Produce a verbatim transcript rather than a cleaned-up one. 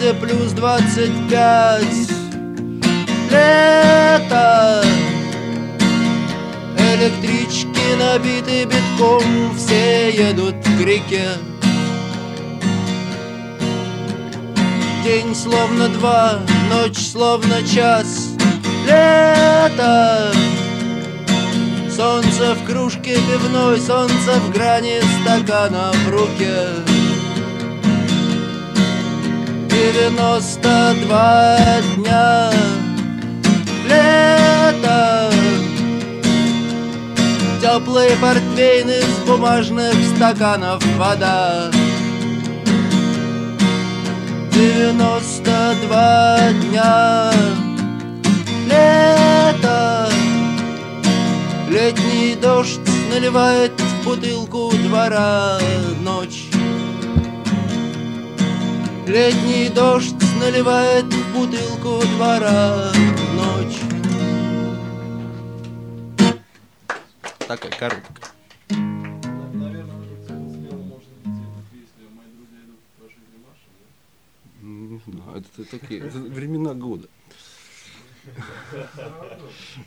городе плюс двадцать пять. Лето. Электрички набиты битком, все едут к реке. День словно два, ночь словно час. Лето. Солнце в кружке пивной, солнце в грани стакана в руке. Девяносто два дня. Лето. Теплые портвейны с бумажных стаканов вода. Девяносто два дня. Лето. Летний дождь наливает в бутылку двора ночь. Летний дождь наливает в бутылку двора ночь. Такая короткая. Наверное, уже смело можно идти, если мои друзья идут в вашей Димаше, да? Не знаю, это такие это времена года.